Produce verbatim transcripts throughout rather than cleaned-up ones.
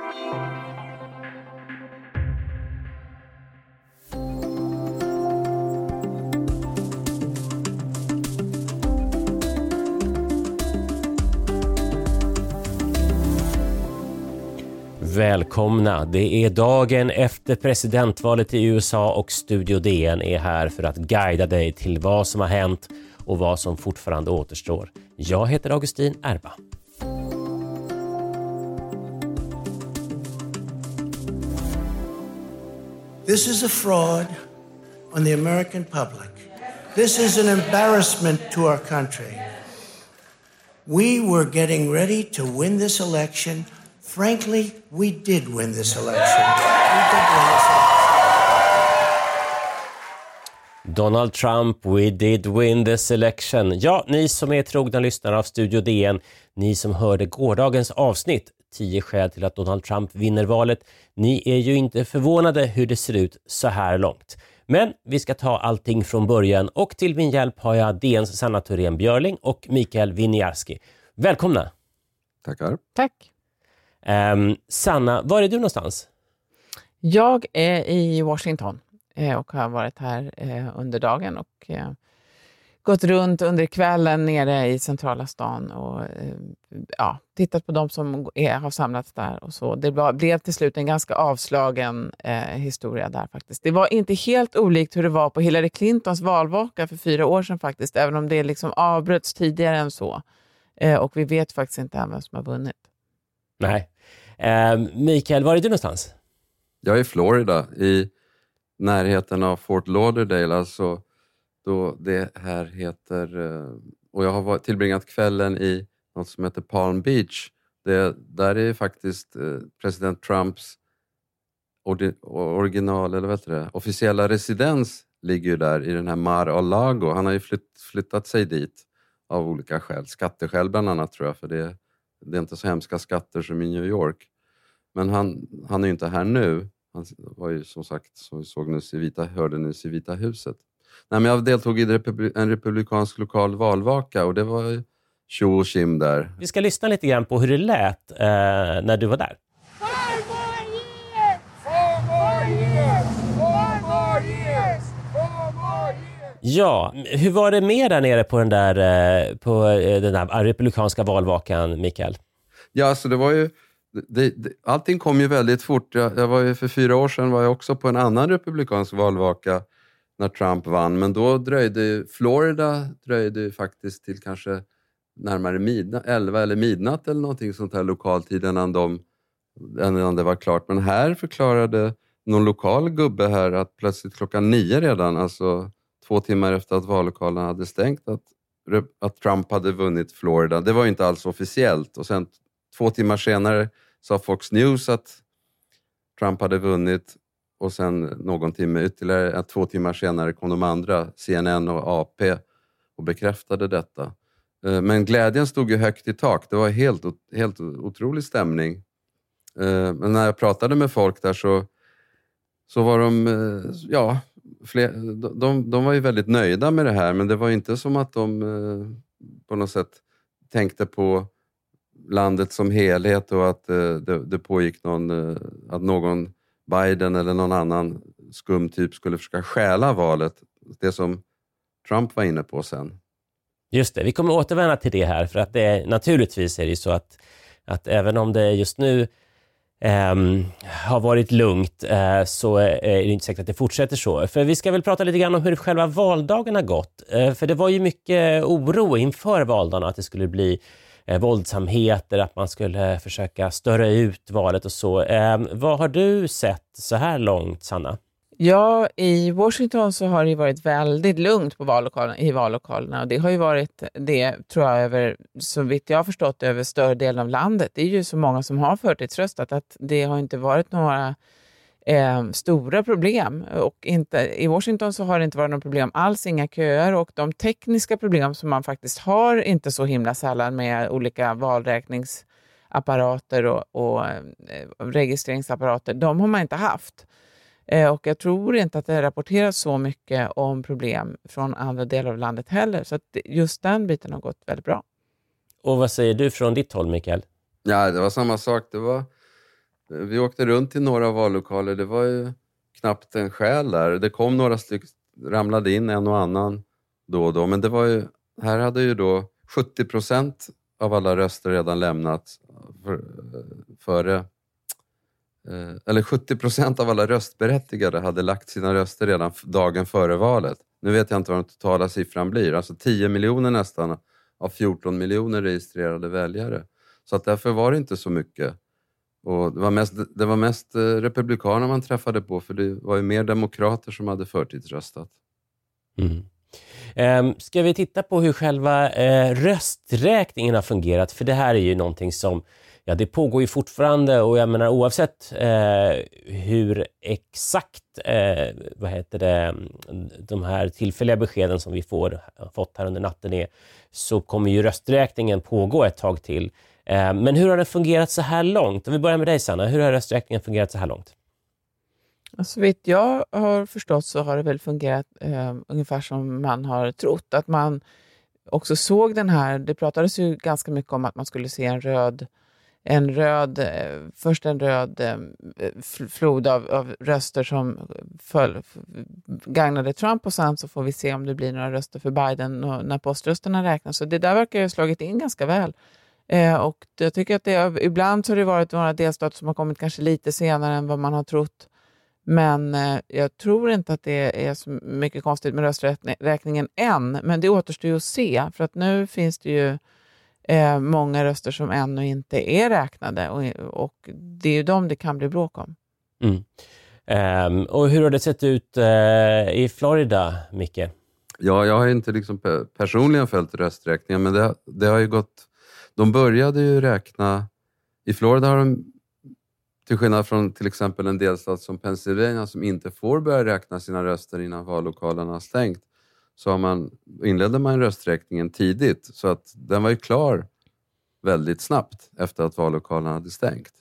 Välkomna, det är dagen efter presidentvalet i U S A och Studio D N är här för att guida dig till vad som har hänt och vad som fortfarande återstår. Jag heter Augustin Erba. This is a fraud on the American public. This is an embarrassment to our country. We were getting ready to win this election. Frankly, we did win this election. We did win this election. Donald Trump, we did win this election. Ja, ni som är trogna lyssnare av Studio D N, ni som hörde gårdagens avsnitt, tio skäl till att Donald Trump vinner valet. Ni är ju inte förvånade hur det ser ut så här långt. Men vi ska ta allting från början och till min hjälp har jag D N:s Sanna Thorén Björling och Mikael Winiarski. Välkomna! Tackar. Tack. Um, Sanna, var är du någonstans? Jag är i Washington eh, och har varit här eh, under dagen och eh, gått runt under kvällen nere i centrala stan och eh, ja, tittat på de som är, har samlats där och så. Det var, blev till slut en ganska avslagen eh, historia där faktiskt. Det var inte helt olikt hur det var på Hillary Clintons valvaka för fyra år sedan faktiskt, även om det liksom avbröts tidigare än så. Eh, och vi vet faktiskt inte än vem som har vunnit. Nej. Eh, Mikael, var är du någonstans? Jag är i Florida, i närheten av Fort Lauderdale, alltså då det här heter, och jag har tillbringat kvällen i något som heter Palm Beach. Det, där är faktiskt president Trumps original, eller vad heter det, officiella residens ligger ju där i den här Mar-a-Lago. Han har ju flytt, flyttat sig dit av olika skäl, skatteskäl bland annat tror jag, för det Det är inte så hemska skatter som i New York. Men han, han är ju inte här nu. Han var ju som sagt, som vi såg nyss i Vita, hörde nyss i Vita huset. Nej, men jag deltog i en republikansk lokal valvaka och det var ju tjo och tjim där. Vi ska lyssna lite grann på hur det lät eh, när du var där. Four more years! Four more years! Four more years! Four more years! Ja, hur var det med där nere på den där, eh, på den där republikanska valvakan, Mikael? Ja, alltså det var ju, det, det, allting kom ju väldigt fort. Jag, jag var ju för fyra år sedan var jag också på en annan republikansk valvaka när Trump vann. Men då dröjde Florida dröjde faktiskt till kanske närmare midnatt, elva eller midnatt eller någonting sånt här lokaltid innan, de, innan det var klart. Men här förklarade någon lokal gubbe här att plötsligt klockan nio redan, alltså två timmar efter att vallokalen hade stängt, att, att Trump hade vunnit Florida. Det var ju inte alls officiellt. Och sen två timmar senare sa Fox News att Trump hade vunnit. Och sen någon timme ytterligare, två timmar senare kom de andra, C N N och A P, och bekräftade detta. Men glädjen stod ju högt i tak. Det var helt, helt otrolig stämning. Men när jag pratade med folk där så, så var de, ja, fler, de, de var ju väldigt nöjda med det här. Men det var inte som att de på något sätt tänkte på landet som helhet och att det, det pågick någon, att någon Biden eller någon annan skum typ skulle försöka stjäla valet. Det som Trump var inne på sen. Just det, vi kommer återvända till det här för att det, naturligtvis är det ju så att, att även om det just nu eh, har varit lugnt eh, så är det inte säkert att det fortsätter så. För vi ska väl prata lite grann om hur själva valdagen har gått. Eh, för det var ju mycket oro inför valdagen att det skulle bli eh, våldsamheter, att man skulle försöka störa ut valet och så. Eh, vad har du sett så här långt, Sanna? Ja, i Washington så har det varit väldigt lugnt på vallokalen, i vallokalerna. Och det har ju varit det, tror jag, över, så vitt jag har förstått, över större delen av landet. Det är ju så många som har förtidsröstat att det har inte varit några eh, stora problem. Och inte, i Washington så har det inte varit några problem alls, inga köer. Och de tekniska problem som man faktiskt har inte så himla sällan med olika valräkningsapparater och, och eh, registreringsapparater, de har man inte haft. Och jag tror inte att det rapporteras så mycket om problem från andra delar av landet heller. Så att just den biten har gått väldigt bra. Och vad säger du från ditt håll, Mikael? Ja, det var samma sak. Det var, Vi åkte runt till några vallokaler. Det var ju knappt en själ där. Det kom några stycken, ramlade in en och annan då och då. Men det var ju, här hade ju då sjuttio procent av alla röster redan lämnats för, före... Eller sjuttio procent av alla röstberättigade hade lagt sina röster redan dagen före valet. Nu vet jag inte vad den totala siffran blir. Alltså tio miljoner nästan av fjorton miljoner registrerade väljare. Så att därför var det inte så mycket. Och det var mest, det var mest republikaner man träffade på, för det var ju mer demokrater som hade förtidsröstat. Mm. Um, ska vi titta på hur själva uh, rösträkningen har fungerat? För det här är ju någonting som, ja, det pågår ju fortfarande, och jag menar oavsett uh, hur exakt uh, vad heter det, de här tillfälliga beskeden som vi får, fått här under natten är, så kommer ju rösträkningen pågå ett tag till. Uh, men hur har den fungerat så här långt? Om vi börjar med dig, Sanna, hur har rösträkningen fungerat så här långt? Så vitt jag har förstått så har det väl fungerat eh, ungefär som man har trott. Att man också såg den här, det pratades ju ganska mycket om att man skulle se en röd, en röd eh, först en röd eh, flod av, av röster som föll, gagnade Trump, och sen så får vi se om det blir några röster för Biden och, när poströsterna räknas. Så det där verkar ju ha slagit in ganska väl. Eh, och jag tycker att det, ibland så har det varit några delstater som har kommit kanske lite senare än vad man har trott. Men eh, jag tror inte att det är så mycket konstigt med rösträkningen än. Men det återstår ju att se. För att nu finns det ju eh, många röster som ännu inte är räknade. Och, och det är ju dem det kan bli bråk om. Mm. Um, och hur har det sett ut uh, i Florida, Micke? Ja, jag har inte liksom personligen följt rösträkningen. Men det, det har ju gått... De började ju räkna... I Florida har de... Till skillnad från till exempel en delstat som Pennsylvania som inte får börja räkna sina röster innan vallokalerna har stängt, så har man, inledde man rösträkningen tidigt, så att den var ju klar väldigt snabbt efter att vallokalerna hade stängt.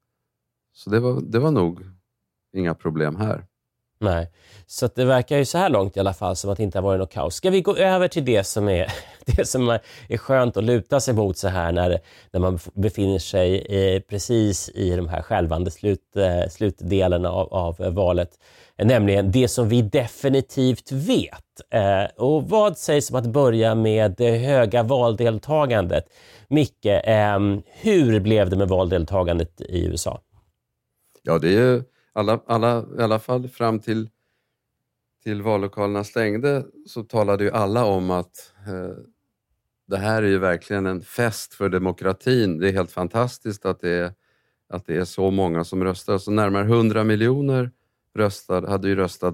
Så det var, det var nog inga problem här. Nej, så att det verkar ju så här långt i alla fall som att det inte har varit något kaos. Ska vi gå över till det som är, det som är skönt att luta sig mot så här när, när man befinner sig i, precis i de här självande slut, slutdelen av, av valet. Nämligen det som vi definitivt vet. Eh, och vad sägs om att börja med det höga valdeltagandet? Micke, eh, hur blev det med valdeltagandet i U S A? Ja, det är ju Alla, alla, i alla fall fram till, till vallokalerna stängde, så talade ju alla om att eh, det här är ju verkligen en fest för demokratin. Det är helt fantastiskt att det är, att det är så många som röstar. Så närmare hundra miljoner röstade, hade ju röstat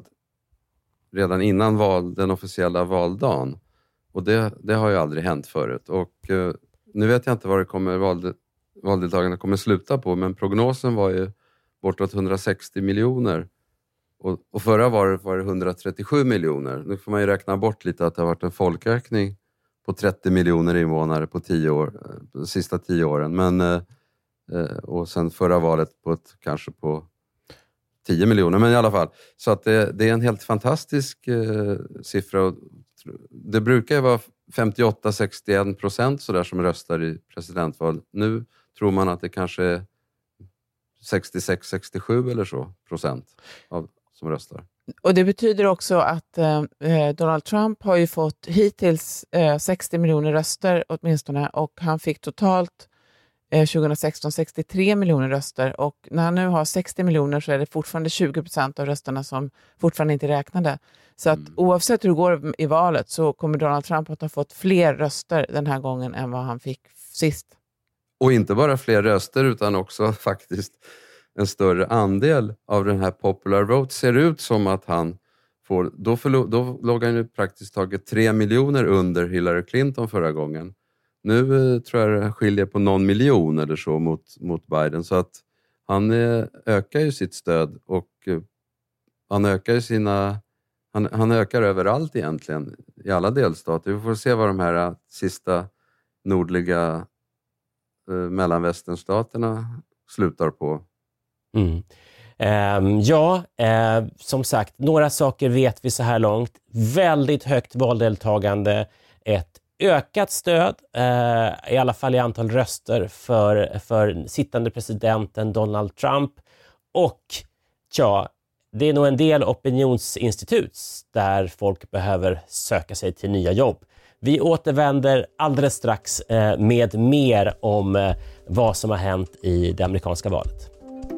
redan innan val, den officiella valdagen. Och det, det har ju aldrig hänt förut. Och eh, nu vet jag inte vad det kommer, val, valdeltagarna kommer sluta på, men prognosen var ju bortåt hundrasextio miljoner. Och, och förra valet var det hundratrettiosju miljoner. Nu får man ju räkna bort lite att det har varit en folkökning på trettio miljoner invånare på tio år, de sista tio åren. Men, eh, och sen förra valet på ett, kanske på tio miljoner. Men i alla fall. Så att det, det är en helt fantastisk eh, siffra. Det brukar ju vara femtioåtta till sextioen procent så där som röstar i presidentval. Nu tror man att det kanske är sextiosex till sextiosju eller så procent av som röstar. Och det betyder också att eh, Donald Trump har ju fått hittills eh, sextio miljoner röster åtminstone, och han fick totalt eh, tjugohundrasexton sextiotre miljoner röster, och när han nu har sextio miljoner så är det fortfarande tjugo procent av rösterna som fortfarande inte är räknade. Så att mm. oavsett hur det går i valet så kommer Donald Trump att ha fått fler röster den här gången än vad han fick sist. Och inte bara fler röster utan också faktiskt en större andel av den här popular vote. Ser ut som att han får, då, förlo, då låg han ju praktiskt taget tre miljoner under Hillary Clinton förra gången. Nu eh, tror jag det skiljer på någon miljon eller så mot, mot Biden. Så att han eh, ökar ju sitt stöd och eh, han ökar ju sina, han, han ökar överallt egentligen i alla delstater. Vi får se vad de här eh, sista nordliga eh, mellanvästernstaterna slutar på. Mm. Um, ja, uh, som sagt, några saker vet vi så här långt. Väldigt högt valdeltagande, ett ökat stöd, eh, i alla fall i antal röster för, för sittande presidenten Donald Trump. Och ja, det är nog en del opinionsinstitut där folk behöver söka sig till nya jobb. Vi återvänder alldeles strax eh, med mer om eh, vad som har hänt i det amerikanska valet.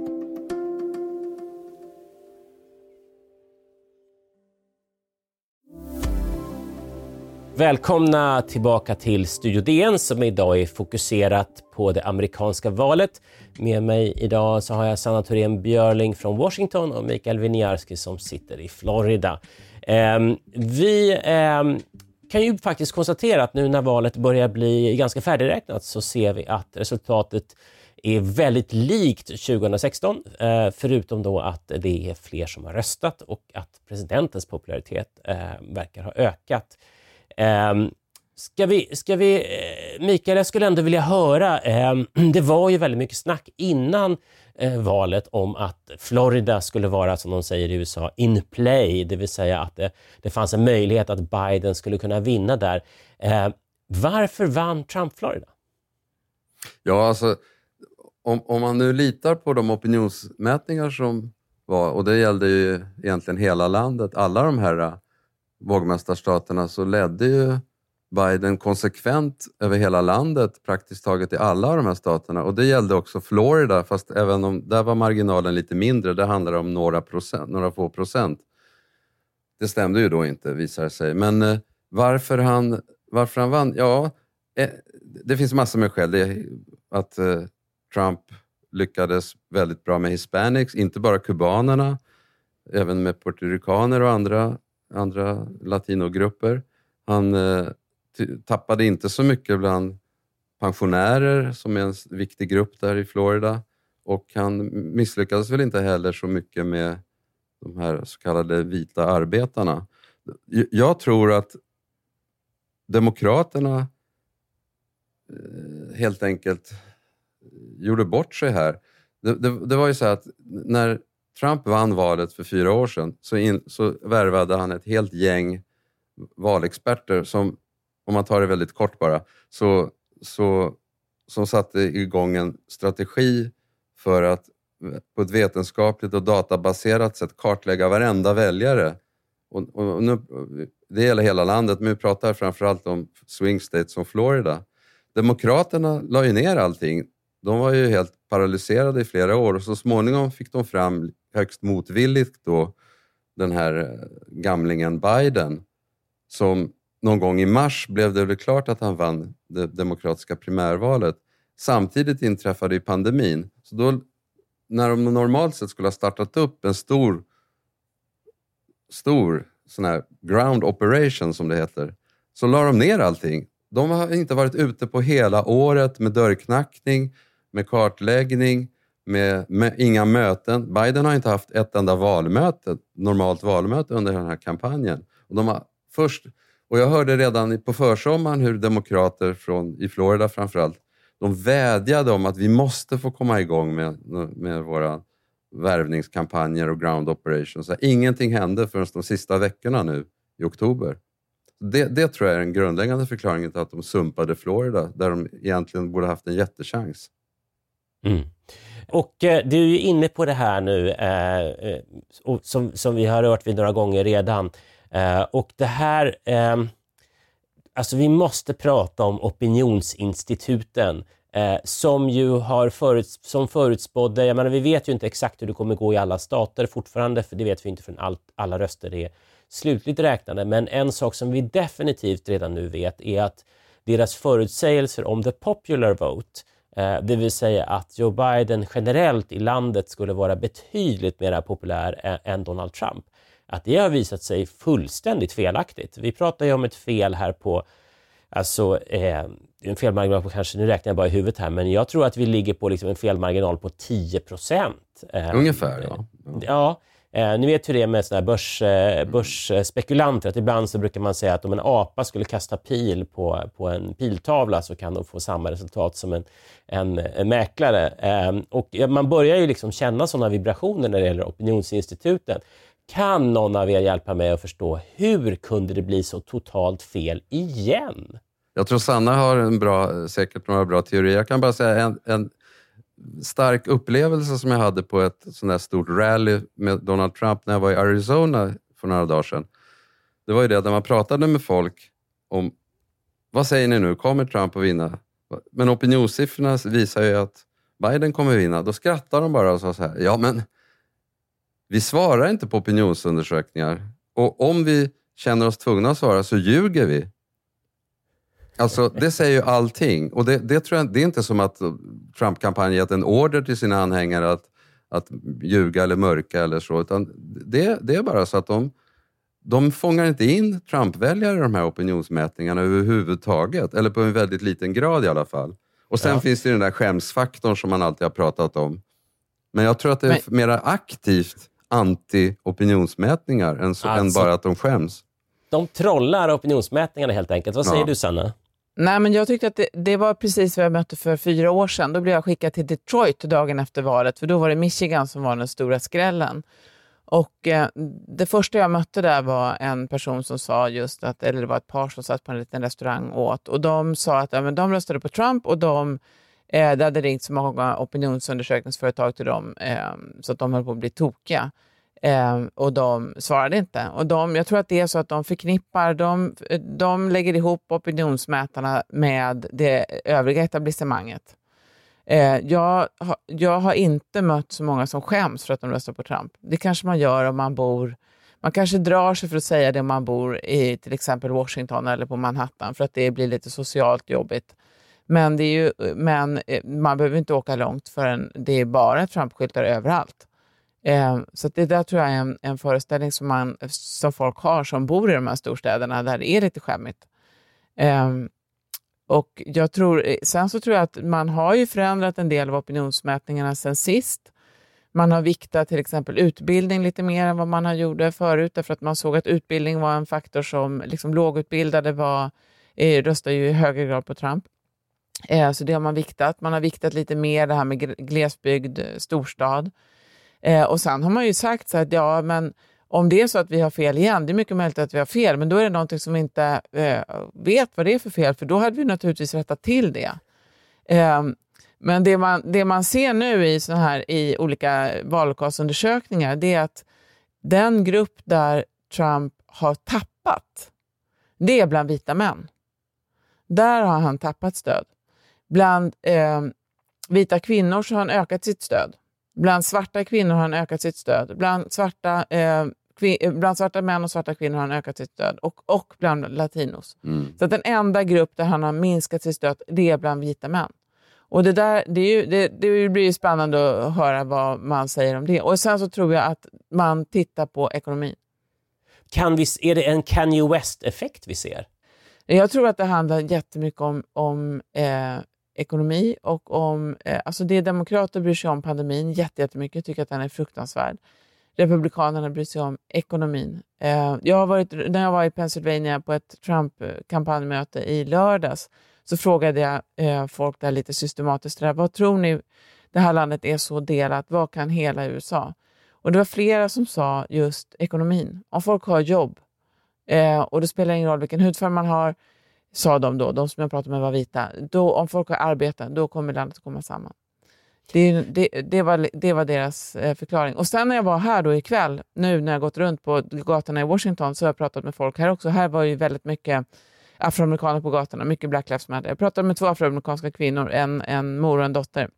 Välkomna tillbaka till Studio D N som idag är fokuserat på det amerikanska valet. Med mig idag så har jag Sanna Thorén Björling från Washington och Mikael Winiarski som sitter i Florida. Eh, vi eh, kan ju faktiskt konstatera att nu när valet börjar bli ganska färdigräknat så ser vi att resultatet är väldigt likt tjugohundrasexton, eh, förutom då att det är fler som har röstat och att presidentens popularitet eh, verkar ha ökat. Um, ska vi, ska vi, uh, Mikael, jag skulle ändå vilja höra, um, det var ju väldigt mycket snack innan uh, valet om att Florida skulle vara, som de säger i U S A, in play, det vill säga att det, det fanns en möjlighet att Biden skulle kunna vinna där. Uh, varför vann Trump Florida? Ja, alltså om, om man nu litar på de opinionsmätningar som var, och det gällde ju egentligen hela landet, alla de här vågmästarstaterna, så ledde ju Biden konsekvent över hela landet, praktiskt taget i alla de här staterna. Och det gällde också Florida, fast även om där var marginalen lite mindre, det handlar om några procent, några få procent. Det stämde ju då inte, visar det sig. Men eh, varför, han, varför han vann? Ja, eh, det finns massor med skäl. Det är att eh, Trump lyckades väldigt bra med hispanics, inte bara kubanerna, även med puertoricaner och andra andra latinogrupper. Han eh, t- tappade inte så mycket bland pensionärer som är en viktig grupp där i Florida, och han misslyckades väl inte heller så mycket med de här så kallade vita arbetarna. Jag tror att demokraterna eh, helt enkelt gjorde bort sig här. Det, det, det var ju så att när Trump vann valet för fyra år sedan så, in, så värvade han ett helt gäng valexperter som, om man tar det väldigt kort bara, så, så, som satte igång en strategi för att på ett vetenskapligt och databaserat sätt kartlägga varenda väljare. Och, och nu, det gäller hela landet, men vi pratar framförallt om swing states som Florida. Demokraterna la ju ner allting. De var ju helt paralyserade i flera år, och så småningom fick de fram högst motvilligt då den här gamlingen Biden, som någon gång i mars blev det väl klart att han vann det demokratiska primärvalet. Samtidigt inträffade ju pandemin. Så då, när de normalt sett skulle ha startat upp en stor stor sån här ground operation som det heter, så la de ner allting. De har inte varit ute på hela året med dörrknackning, med kartläggning, med, med inga möten. Biden har inte haft ett enda valmöte, normalt valmöte under den här kampanjen. Och, de har först, och jag hörde redan på försommaren hur demokrater från, i Florida framförallt, de vädjade om att vi måste få komma igång med, med våra värvningskampanjer och ground operations. Så ingenting hände förrän de sista veckorna nu i oktober. Det, det tror jag är en grundläggande förklaring till att de sumpade Florida, där de egentligen borde haft en jättechans. Mm. Och eh, du är ju inne på det här nu eh, och som, som vi har rört vid några gånger redan. Eh, och det här, eh, alltså vi måste prata om opinionsinstituten eh, som ju har föruts, som förutspådde, jag menar vi vet ju inte exakt hur det kommer gå i alla stater fortfarande, för det vet vi inte förrän allt, alla röster är slutligt räknade. Men en sak som vi definitivt redan nu vet är att deras förutsägelser om the popular vote, det vill säga att Joe Biden generellt i landet skulle vara betydligt mer populär än Donald Trump, att det har visat sig fullständigt felaktigt. Vi pratar ju om ett fel här på, alltså eh, en felmarginal på kanske, nu räknar jag bara i huvudet här, men jag tror att vi ligger på liksom en felmarginal på tio procent. Eh, Ungefär, ja. Ja. ja Eh, ni vet hur det är med såna här börs, eh, börsspekulanter, att ibland så brukar man säga att om en apa skulle kasta pil på, på en piltavla så kan de få samma resultat som en, en, en mäklare. Eh, och man börjar ju liksom känna sådana vibrationer när det gäller opinionsinstituten. Kan någon av er hjälpa mig att förstå hur kunde det bli så totalt fel igen? Jag tror Sanna har en bra, säkert några bra teorier. Jag kan bara säga en, en stark upplevelse som jag hade på ett sånt där stort rally med Donald Trump när jag var i Arizona för några dagar sedan. Det var ju det, när man pratade med folk om, vad säger ni nu, kommer Trump att vinna? Men opinionssiffrorna visar ju att Biden kommer att vinna. Då skrattar de bara och sa så här, ja men vi svarar inte på opinionsundersökningar. Och om vi känner oss tvungna att svara så ljuger vi. Alltså det säger ju allting. Och det, det tror jag, det är inte som att Trump-kampanjen gett en order till sina anhängare att, att ljuga eller mörka eller så. Utan det, det är bara så att de, de fångar inte in Trump-väljare i de här opinionsmätningarna överhuvudtaget. Eller på en väldigt liten grad i alla fall. Och sen ja. finns det den där skämsfaktorn som man alltid har pratat om. Men jag tror att det är Men... mera aktivt anti-opinionsmätningar än, så, alltså, än bara att de skäms. De trollar opinionsmätningarna helt enkelt. Vad säger ja. du, Sanna? Nej, men jag tyckte att det, det var precis vad jag mötte för fyra år sedan. Då blev jag skickad till Detroit dagen efter valet. För då var det Michigan som var den stora skrällen. Och eh, det första jag mötte där var en person som sa just att, eller det var ett par som satt på en liten restaurang och åt. Och de sa att ja, men de röstade på Trump och de, eh, det hade ringt så många opinionsundersökningsföretag till dem eh, så att de höll på att bli tokiga. Eh, och de svarade inte. Och de, jag tror att det är så att de förknippar, de, de lägger ihop opinionsmätarna med det övriga etablissemanget. Eh, jag, ha, jag har inte mött så många som skäms för att de röstar på Trump. Det kanske man gör om man bor, man kanske drar sig för att säga det om man bor i till exempel Washington eller på Manhattan för att det blir lite socialt jobbigt. Men, det är ju, men man behöver inte åka långt förrän det är bara Trump-skyltar överallt. Eh, så det där tror jag är en, en föreställning som, man, som folk har som bor i de här storstäderna där det är lite skämmigt. Eh, och jag tror, sen så tror jag att man har ju förändrat en del av opinionsmätningarna sen sist. Man har viktat till exempel utbildning lite mer än vad man har gjort förut därför att man såg att utbildning var en faktor som liksom lågutbildade var, eh, röstar ju i högre grad på Trump. Eh, så det har man viktat. Man har viktat lite mer det här med glesbygd, storstad. Eh, och sen har man ju sagt så att ja, men om det är så att vi har fel igen, det är mycket möjligt att vi har fel, men då är det någonting som vi inte eh, vet vad det är för fel, för då hade vi naturligtvis rättat till det. Eh, men det man, det man ser nu i, såna här, i olika vallokalsundersökningar, det är att den grupp där Trump har tappat, det är bland vita män. Där har han tappat stöd. Bland eh, vita kvinnor så har han ökat sitt stöd. Bland svarta kvinnor har han ökat sitt stöd. Bland svarta, eh, kvin- bland svarta män och svarta kvinnor har han ökat sitt stöd. Och, och bland latinos. Mm. Så att den enda grupp där han har minskat sitt stöd, det är bland vita män. Och det, där, det, är ju, det, det blir ju spännande att höra vad man säger om det. Och sen så tror jag att man tittar på ekonomin. Kan vi, är det en Kanye West-effekt vi ser? Jag tror att det handlar jättemycket om... om eh, ekonomi och om, eh, alltså det demokrater bryr sig om pandemin jättemycket, tycker att den är fruktansvärd. Republikanerna bryr sig om ekonomin. Eh, jag har varit, när jag var i Pennsylvania på ett Trump-kampanjmöte i lördags så frågade jag eh, folk där lite systematiskt där, vad tror ni det här landet är så delat, vad kan hela U S A? Och det var flera som sa just ekonomin. Om folk har jobb eh, och det spelar ingen roll vilken hudfärg man har, sa de då, de som jag pratade med var vita, då, om folk har arbete, då kommer landet att komma samman. Det, det, det, var, det var deras eh, förklaring. Och sen när jag var här då ikväll, nu när jag gått runt på gatorna i Washington, så har jag pratat med folk här också. Här var ju väldigt mycket afroamerikaner på gatorna, mycket Black Lives Matter. Jag pratade med två afroamerikanska kvinnor, en, en mor och en dotter.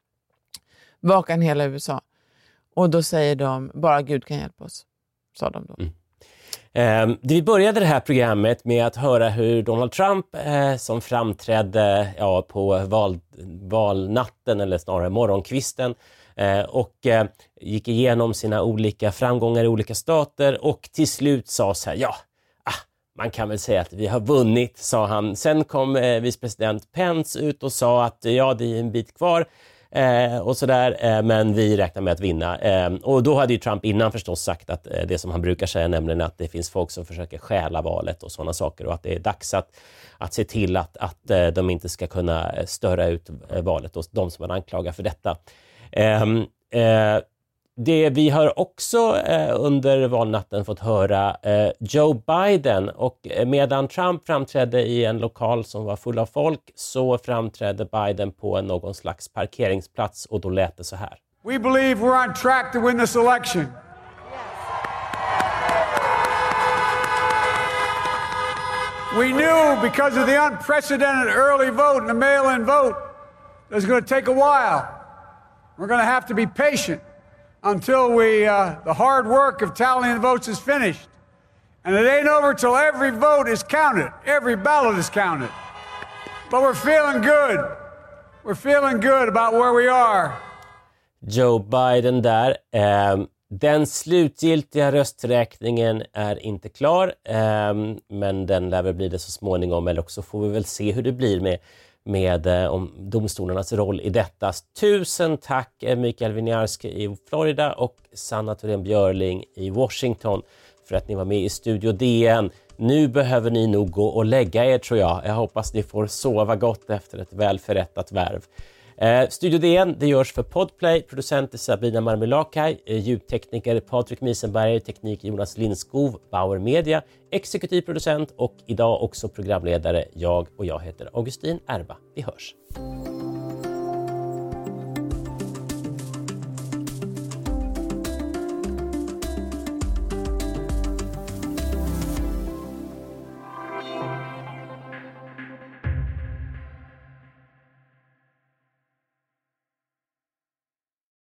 Vad kan hela U S A? Och då säger de, bara Gud kan hjälpa oss, sa de då. Mm. Eh, vi började det här programmet med att höra hur Donald Trump eh, som framträdde ja, på val, valnatten eller snarare morgonkvisten eh, och eh, gick igenom sina olika framgångar i olika stater och till slut sa så här, ja, ah, man kan väl säga att vi har vunnit, sa han. Sen kom eh, vicepresident Pence ut och sa att ja, det är en bit kvar. Eh, och sådär, eh, men vi räknar med att vinna. Eh, och då hade ju Trump innan förstås sagt att eh, det som han brukar säga, nämligen att det finns folk som försöker stjäla valet och sådana saker, och att det är dags att, att se till att, att eh, de inte ska kunna störa ut eh, valet och de som man anklagar för detta. Eh, eh, det vi har också eh, under valnatten fått höra eh, Joe Biden, och medan Trump framträdde i en lokal som var full av folk så framträdde Biden på någon slags parkeringsplats, och då lät det så här. We believe we're on track to win this election. We knew because of the unprecedented early vote and the mail-in vote that it's going to take a while. We're going to have to be patient until we, uh, the hard work of tallying the votes is finished. And it ain't over till every vote is counted, every ballot is counted. But we're feeling good. We're feeling good about where we are. Joe Biden där. Eh, den slutgiltiga rösträkningen är inte klar, eh, men den lär väl bli det så småningom, eller också får vi väl se hur det blir med med eh, om domstolarnas roll i detta. Tusen tack Mikael Winiarski i Florida och Sanna Thorén Björling i Washington för att ni var med i Studio D N. Nu behöver ni nog gå och lägga er, tror jag. Jag hoppas ni får sova gott efter ett välförrättat värv. Eh, Studio D N, det görs för Podplay, producent är Sabina Marmelakai, eh, ljudtekniker Patrik Misenberg, teknik Jonas Lindskov, Bauer Media, exekutiv producent och idag också programledare jag, och jag heter Augustin Erba. Vi hörs.